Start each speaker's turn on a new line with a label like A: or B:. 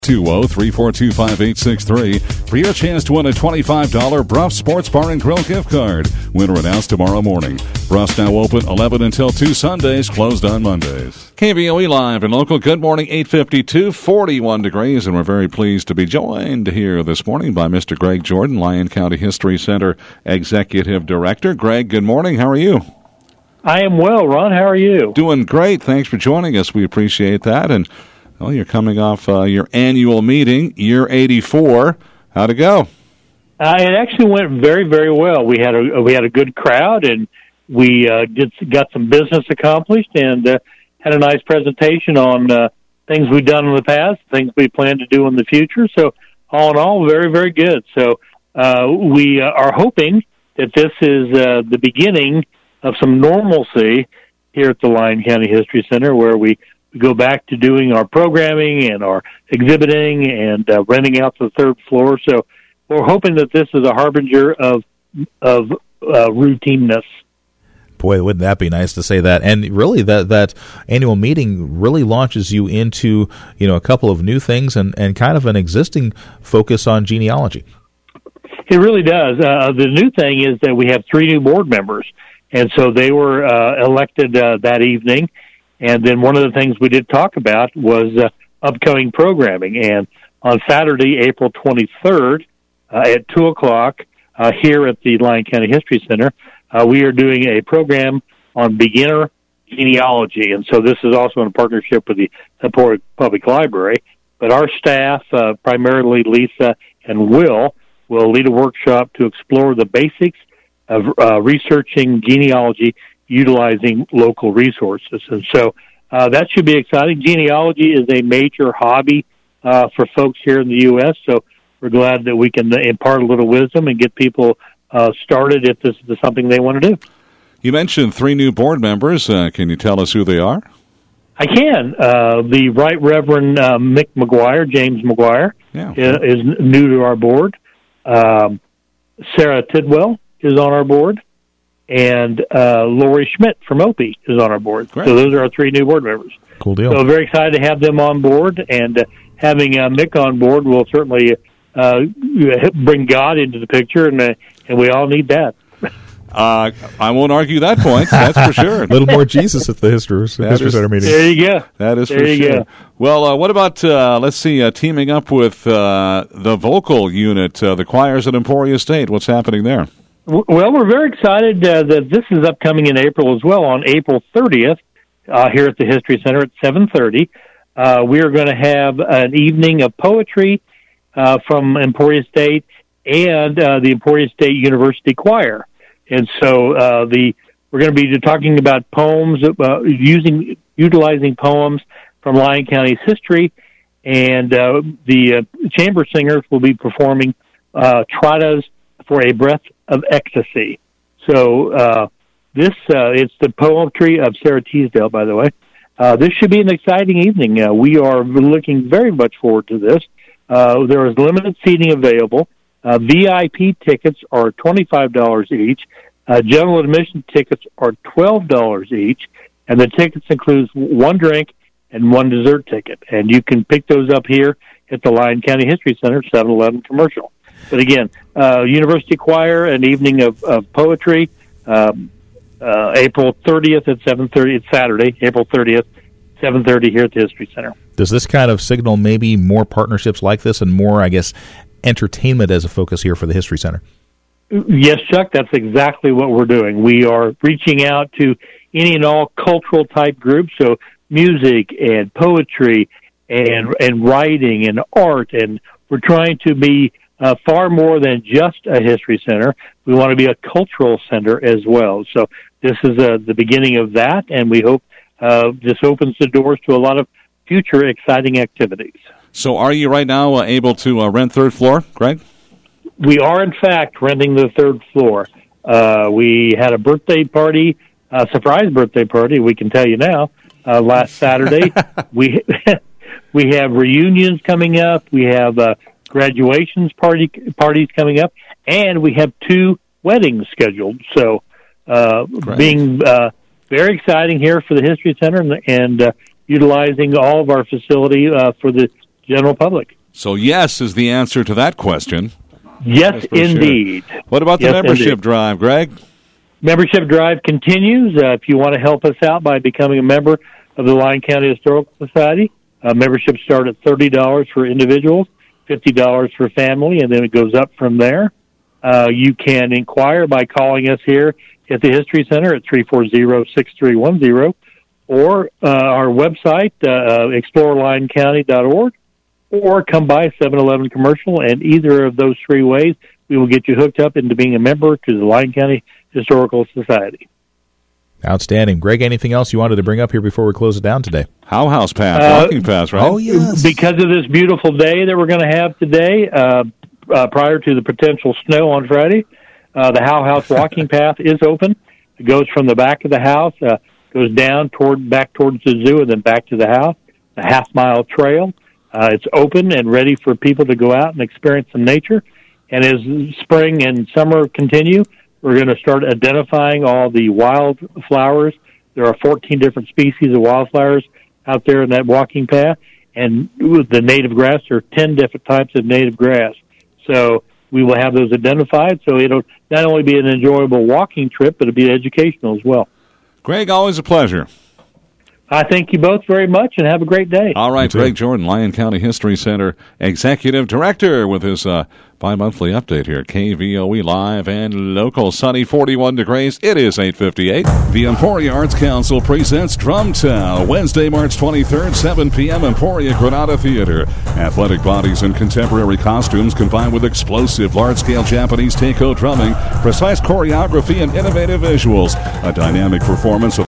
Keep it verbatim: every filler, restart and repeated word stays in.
A: two oh, three four two, five eight six three for your chance to win a twenty-five dollars Bruff Sports Bar and Grill gift card. Winner announced tomorrow morning. Bruff's now open eleven until two Sundays, closed on Mondays. K V O E Live and Local. Good morning, eight fifty-two, forty-one degrees, and we're very pleased to be joined here this morning by Mister Greg Jordan, Lyon County History Center Executive Director. Greg, good morning. How are you?
B: I am well, Ron. How are you?
A: Doing great. Thanks for joining us. We appreciate that. And well, you're coming off uh, your annual meeting, year eighty-four. How'd it go?
B: Uh, it actually went very, very well. We had a we had a good crowd, and we uh, did got some business accomplished, and uh, had a nice presentation on uh, things we've done in the past, things we plan to do in the future. So, all in all, very, very good. So, uh, we uh, are hoping that this is uh, the beginning of some normalcy here at the Lyon County History Center, where we We go back to doing our programming and our exhibiting and uh, renting out the third floor. So we're hoping that this is a harbinger of of uh, routineness.
C: Boy, wouldn't that be nice to say that? And really, that that annual meeting really launches you into, you know, a couple of new things and, and kind of an existing focus on genealogy.
B: It really does. Uh, the new thing is that we have three new board members, and so they were uh, elected uh, that evening. And then one of the things we did talk about was uh, upcoming programming. And on Saturday, April twenty-third, uh, at two o'clock, uh, here at the Lyon County History Center, uh, we are doing a program on beginner genealogy. And so this is also in partnership with the Emporia Public Library. But our staff, uh, primarily Lisa and Will, will lead a workshop to explore the basics of uh, researching genealogy utilizing local resources. And so uh, that should be exciting. Genealogy is a major hobby uh, for folks here in the U S, so we're glad that we can impart a little wisdom and get people uh, started if this is something they want to do.
A: You mentioned three new board members. Uh, can you tell us who they are?
B: I can. Uh, the Right Reverend uh, Mick McGuire, James McGuire,
A: yeah.
B: is, is new to our board. Um, Sarah Tidwell is on our board. And uh, Lori Schmidt from Opie is on our board.
A: Great.
B: So those are our three new board members.
C: Cool deal.
B: So very excited to have them on board, and uh, having uh, Mick on board will certainly uh, bring God into the picture, and uh, and we all need that.
A: Uh, I won't argue that point. That's for sure.
C: A little more Jesus at the History, history
A: is,
C: Center meeting.
B: There you go.
A: That is
B: there
A: for
B: you
A: sure.
B: Go.
A: Well, uh, what about, uh, let's see, uh, teaming up with uh, the vocal unit, uh, the choirs at Emporia State? What's happening there?
B: Well, we're very excited uh, that this is upcoming in April as well. On April thirtieth, uh, here at the History Center at seven thirty, uh, we are going to have an evening of poetry uh, from Emporia State and uh, the Emporia State University Choir. And so uh, the we're going to be talking about poems, uh, using utilizing poems from Lyon County's history, and uh, the uh, chamber singers will be performing uh, tritos for a breath of ecstasy. So uh, this, uh, it's the poetry of Sarah Teasdale, by the way. Uh, this should be an exciting evening. Uh, we are looking very much forward to this. Uh, there is limited seating available. Uh, V I P tickets are twenty-five dollars each. Uh, general admission tickets are twelve dollars each. And the tickets include one drink and one dessert ticket. And you can pick those up here at the Lyon County History Center, seven eleven Commercial. But again, uh, University Choir, an evening of, of poetry, um, uh, April thirtieth at seven thirty. It's Saturday, April thirtieth, seven thirty here at the History Center.
C: Does this kind of signal maybe more partnerships like this and more, I guess, entertainment as a focus here for the History Center?
B: Yes, Chuck, that's exactly what we're doing. We are reaching out to any and all cultural type groups, so music and poetry and and writing and art, and we're trying to be Uh, far more than just a history center. We want to be a cultural center as well. So this is uh, the beginning of that, and we hope uh, this opens the doors to a lot of future exciting activities.
A: So are you right now uh, able to uh, rent third floor, Greg?
B: We are, in fact, renting the third floor. Uh, we had a birthday party, a surprise birthday party, we can tell you now, uh, last Saturday. we we have reunions coming up. We have uh, graduations party parties coming up, and we have two weddings scheduled. So, uh, being uh, very exciting here for the History Center, and, and uh, utilizing all of our facility uh, for the general public.
A: So yes is the answer to that question.
B: Yes, indeed.
A: Sure. What about the
B: yes,
A: membership
B: indeed.
A: drive, Greg?
B: Membership drive continues. Uh, if you want to help us out by becoming a member of the Lyon County Historical Society, uh, memberships start at thirty dollars for individuals, fifty dollars for family, and then it goes up from there. Uh, you can inquire by calling us here at the History Center at three four zero, six three one zero, or uh, our website, uh, explore lyon county dot org, or come by seven eleven Commercial, and either of those three ways, we will get you hooked up into being a member to the Lyon County Historical Society.
C: Outstanding. Greg, anything else you wanted to bring up here before we close it down today?
A: How House Path,
B: uh,
A: walking paths, right?
C: Oh, yes.
B: Because of this beautiful day that we're going to have today, uh, uh, prior to the potential snow on Friday, uh, the How House walking path is open. It goes from the back of the house, uh, goes down toward back towards the zoo, and then back to the house. A half-mile trail. Uh, it's open and ready for people to go out and experience some nature. And as spring and summer continue, we're going to start identifying all the wildflowers. There are fourteen different species of wildflowers out there in that walking path. And with the native grass, there are ten different types of native grass. So we will have those identified. So it'll not only be an enjoyable walking trip, but it'll be educational as well.
A: Greg, always a pleasure.
B: I thank you both very much, and have a great day.
A: All right, Greg Jordan, Lyon County History Center Executive Director, with his uh, bi-monthly update here. K V O E live and local. Sunny, forty-one degrees. It is eight fifty-eight. The Emporia Arts Council presents Drumtown, Wednesday, March twenty-third, seven p.m., Emporia Granada Theater. Athletic bodies in contemporary costumes combined with explosive large-scale Japanese taiko drumming, precise choreography, and innovative visuals. A dynamic performance of